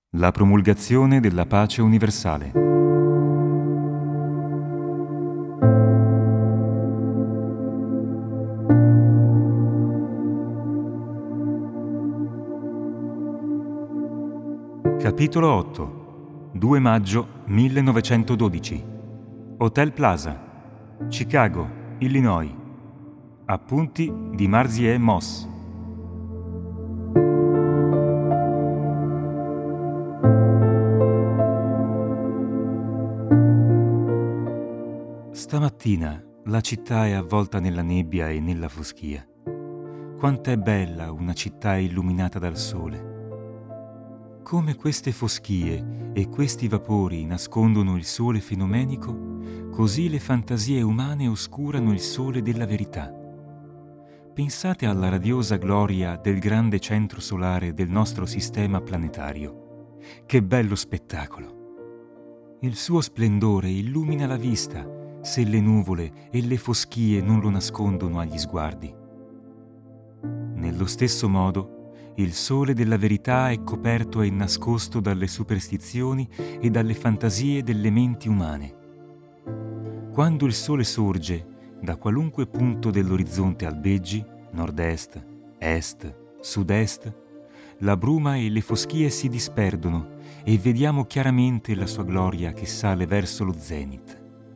La promulgazione della pace universale. Capitolo 8. 2 maggio 1912. Hotel Plaza, Chicago, Illinois. Appunti di Marzie Moss. Stamattina la città è avvolta nella nebbia e nella foschia. Quant'è bella una città illuminata dal sole. Come queste foschie e questi vapori nascondono il sole fenomenico, così le fantasie umane oscurano il sole della verità. Pensate alla radiosa gloria del grande centro solare del nostro sistema planetario. Che bello spettacolo! Il suo splendore illumina la vista se le nuvole e le foschie non lo nascondono agli sguardi. Nello stesso modo, il sole della verità è coperto e nascosto dalle superstizioni e dalle fantasie delle menti umane. Quando il sole sorge, da qualunque punto dell'orizzonte albeggi, nord-est, est, sud-est, la bruma e le foschie si disperdono e vediamo chiaramente la sua gloria che sale verso lo zenit.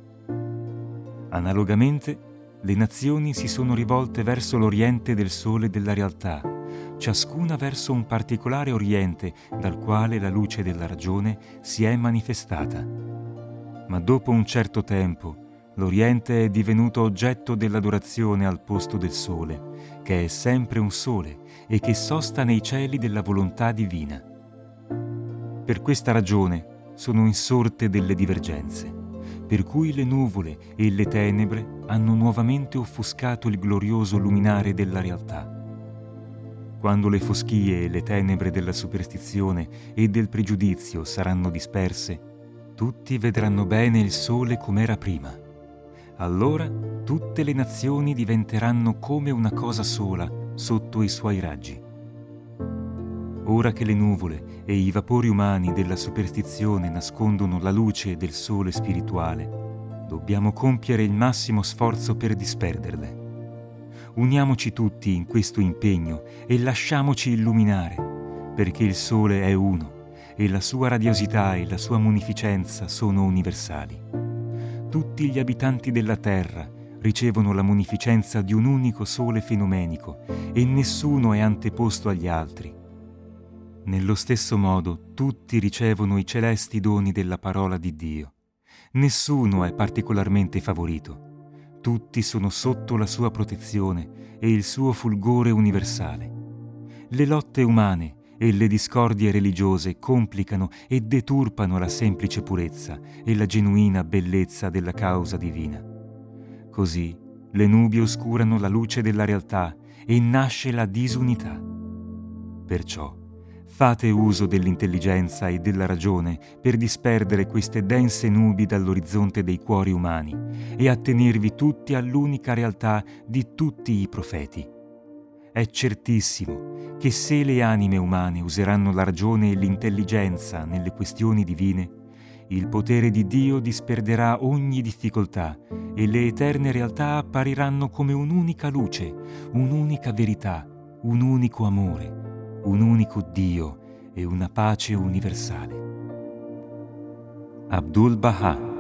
Analogamente, le nazioni si sono rivolte verso l'oriente del sole della realtà, ciascuna verso un particolare oriente dal quale la luce della ragione si è manifestata. Ma dopo un certo tempo, l'oriente è divenuto oggetto dell'adorazione al posto del sole, che è sempre un sole e che sosta nei cieli della volontà divina. Per questa ragione sono insorte delle divergenze, per cui le nuvole e le tenebre hanno nuovamente offuscato il glorioso luminare della realtà. Quando le foschie e le tenebre della superstizione e del pregiudizio saranno disperse, tutti vedranno bene il sole com'era prima. Allora tutte le nazioni diventeranno come una cosa sola sotto i suoi raggi. Ora che le nuvole e i vapori umani della superstizione nascondono la luce del sole spirituale, dobbiamo compiere il massimo sforzo per disperderle. Uniamoci tutti in questo impegno e lasciamoci illuminare, perché il sole è uno e la sua radiosità e la sua munificenza sono universali. Tutti gli abitanti della terra ricevono la munificenza di un unico sole fenomenico e nessuno è anteposto agli altri. Nello stesso modo tutti ricevono i celesti doni della parola di Dio. Nessuno è particolarmente favorito. Tutti sono sotto la sua protezione e il suo fulgore universale. Le lotte umane e le discordie religiose complicano e deturpano la semplice purezza e la genuina bellezza della causa divina. Così le nubi oscurano la luce della realtà e nasce la disunità. Perciò, fate uso dell'intelligenza e della ragione per disperdere queste dense nubi dall'orizzonte dei cuori umani e attenervi tutti all'unica realtà di tutti i profeti. È certissimo che se le anime umane useranno la ragione e l'intelligenza nelle questioni divine, il potere di Dio disperderà ogni difficoltà e le eterne realtà appariranno come un'unica luce, un'unica verità, un unico amore, un unico Dio e una pace universale. Abdul Baha.